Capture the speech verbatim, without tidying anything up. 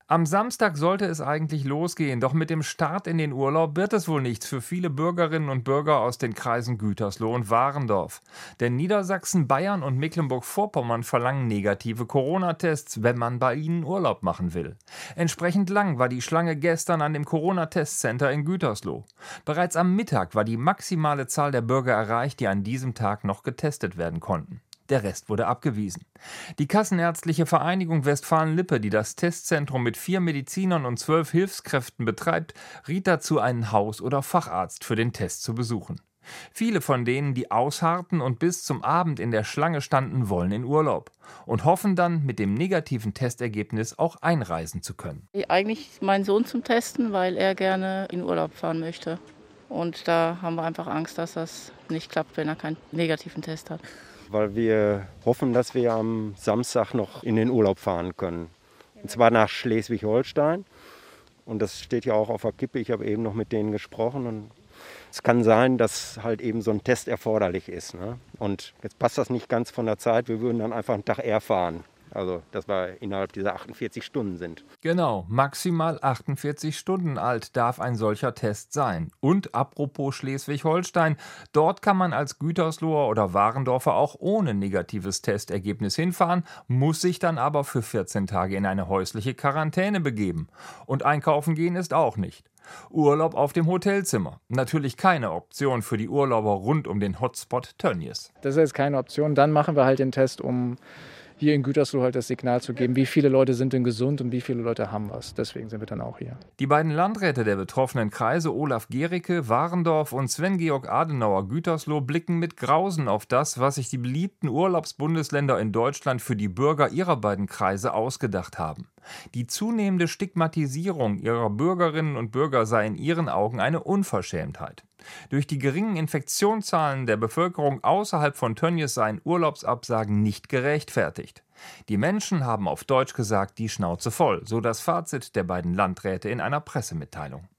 Am Samstag sollte es eigentlich losgehen, doch mit dem Start in den Urlaub wird es wohl nichts für viele Bürgerinnen und Bürger aus den Kreisen Gütersloh und Warendorf. Denn Niedersachsen, Bayern und Mecklenburg-Vorpommern verlangen negative Corona-Tests, wenn man bei ihnen Urlaub machen will. Entsprechend lang war die Schlange gestern an dem Corona-Testcenter in Gütersloh. Bereits am Mittag war die maximale Zahl der Bürger erreicht, die an diesem Tag noch getestet werden konnten. Der Rest wurde abgewiesen. Die Kassenärztliche Vereinigung Westfalen-Lippe, die das Testzentrum mit vier Medizinern und zwölf Hilfskräften betreibt, riet dazu, einen Haus- oder Facharzt für den Test zu besuchen. Viele von denen, die ausharrten und bis zum Abend in der Schlange standen, wollen in Urlaub und hoffen dann, mit dem negativen Testergebnis auch einreisen zu können. Eigentlich meinen Sohn zum Testen, weil er gerne in Urlaub fahren möchte. Und da haben wir einfach Angst, dass das nicht klappt, wenn er keinen negativen Test hat. Weil wir hoffen, dass wir am Samstag noch in den Urlaub fahren können. Und zwar nach Schleswig-Holstein. Und das steht ja auch auf der Kippe. Ich habe eben noch mit denen gesprochen. Und es kann sein, dass halt eben so ein Test erforderlich ist. Ne? Und jetzt passt das nicht ganz von der Zeit. Wir würden dann einfach einen Tag eher fahren. Also, dass wir innerhalb dieser achtundvierzig Stunden sind. Genau, maximal achtundvierzig Stunden alt darf ein solcher Test sein. Und apropos Schleswig-Holstein, dort kann man als Gütersloher oder Warendorfer auch ohne negatives Testergebnis hinfahren, muss sich dann aber für vierzehn Tage in eine häusliche Quarantäne begeben. Und einkaufen gehen ist auch nicht. Urlaub auf dem Hotelzimmer. Natürlich keine Option für die Urlauber rund um den Hotspot Tönnies. Das ist jetzt keine Option. Dann machen wir halt den Test, um hier in Gütersloh halt das Signal zu geben, wie viele Leute sind denn gesund und wie viele Leute haben was. Deswegen sind wir dann auch hier. Die beiden Landräte der betroffenen Kreise, Olaf Gericke, Warendorf und Sven-Georg Adenauer, Gütersloh, blicken mit Grausen auf das, was sich die beliebten Urlaubsbundesländer in Deutschland für die Bürger ihrer beiden Kreise ausgedacht haben. Die zunehmende Stigmatisierung ihrer Bürgerinnen und Bürger sei in ihren Augen eine Unverschämtheit. Durch die geringen Infektionszahlen der Bevölkerung außerhalb von Tönnies seien Urlaubsabsagen nicht gerechtfertigt. Die Menschen haben auf Deutsch gesagt die Schnauze voll, so das Fazit der beiden Landräte in einer Pressemitteilung.